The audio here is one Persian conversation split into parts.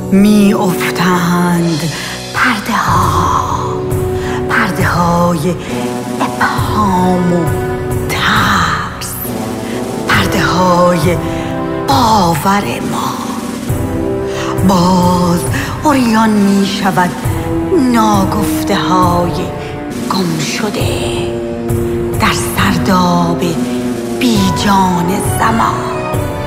می افتند پرده های ابهام و ترس، پرده های باور ما. باز عریان می شود ناگفته های گم شده در سرداب بی جان زمان.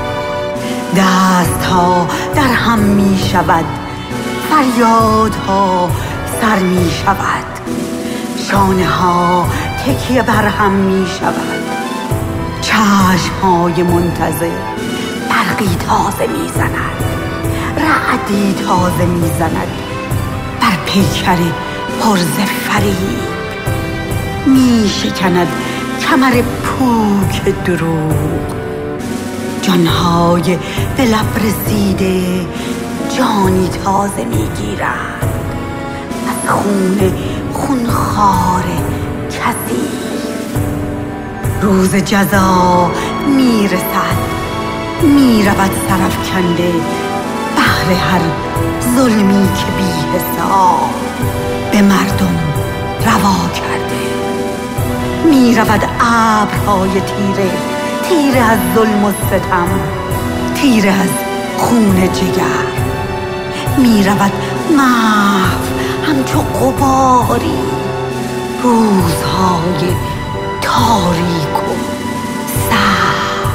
دست ها در هم می شود، فریاد ها سر می شود، شانه ها تکیه بر هم می شود. چشم های منتظر برقی تازه می زند، رعدی تازه می زند بر پیکر پرز فریب. می شکند کمر پوک دروغ، جانهای به لب رسیده جانی تازه می گیرند از خونخوار کثیف. روز جزا می رسد، می رود سرافکنده بهر هر ظلمی که بی حساب به مردم روا کرده. می رود ابرهای تیره از ظلم و ستم، تیره از خون جگر. می رود محو همچو غباری روزهای تاریک و سرد.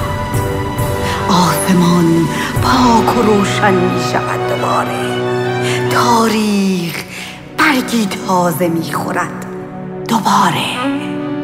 آسمان پاک و روشن می شود دوباره، تاریخ برگی تازه می خورد دوباره.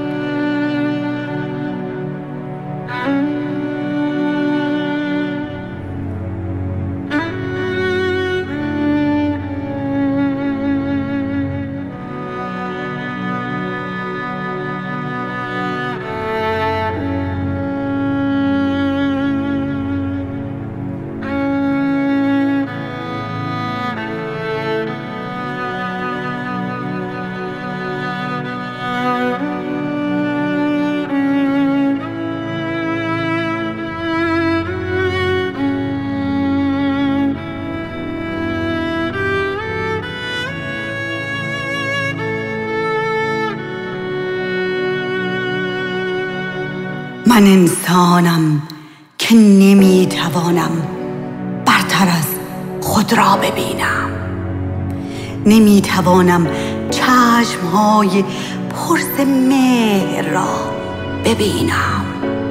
من انسانم که نمیتوانم برتر از خود را ببینم، نمیتوانم چشمهای پرز مهر را ببینم،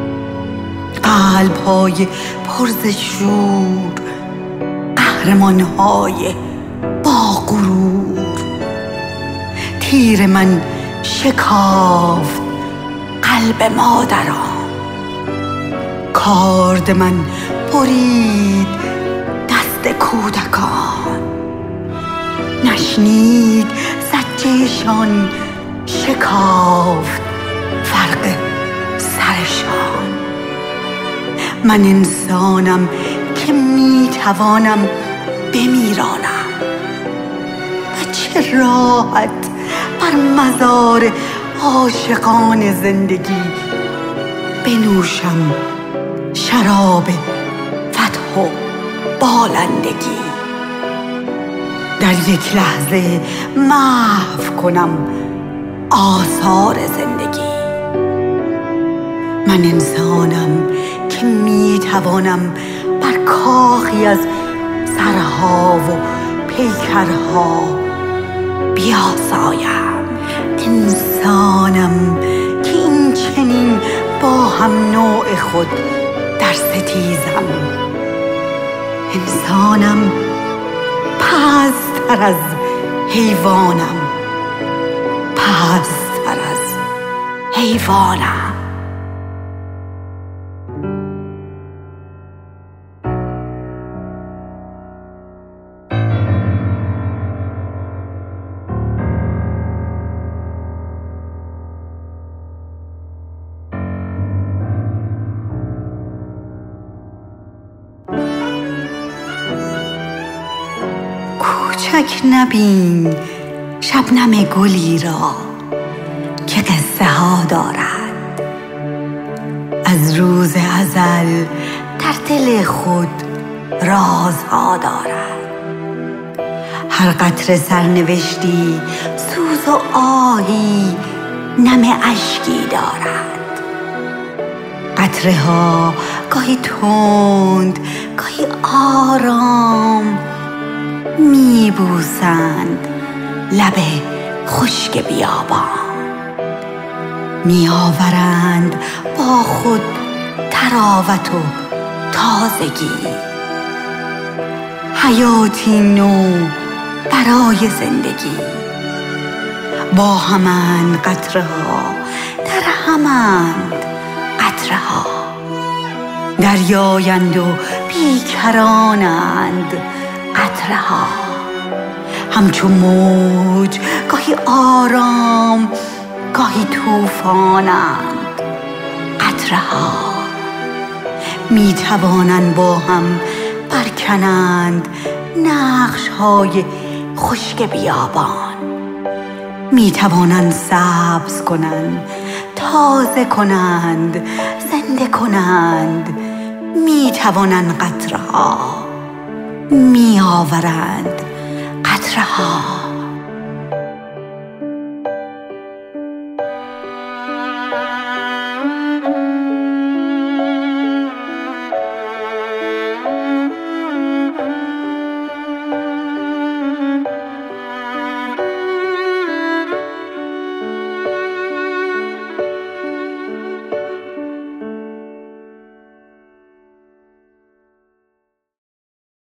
قلبهای پرز شور، قهرمانهای با غرور. تیر من شکافت قلب مادران، کارد من برید دست کودکان. نشنید زجهشان شکافت فرق سرشان. من انسانم که میتوانم بمیرانم و چه راحت بر مزار عاشقان زندگی بنوشم شراب فتح و بالندگی. در یک لحظه محو کنم آثار زندگی. من انسانم که میتوانم بر کاخی از سرها و پیکرها بیاسایم. انسانم که این چنین با هم نوع خود در ستیزم. انسانم پست‌تر از حیوانم، پست‌تر از حیوانم. کوچک نبین شبنم گلی را که قصه ها دارد، از روز ازل در دل خود رازها دارد. هر قطره سرنوشتی سوز و آهی نم اشکی دارد. قطره ها گاهی تند گاهی آرام میبوسند لب خشک بیابان، میآورند با خود طراوت و تازگی، حیاتی نو برای زندگی. با همند قطره ها در همند قطره ها، دریایند و بیکرانند قطره ها، همچو موج گاهی آرام گاهی طوفانند قطره ها. می توانند با هم برکنند نقش های خشک بیابان، می توانند سبز کنند، تازه کنند، زنده کنند. می توانند قطره ها، می آورند قطره ها.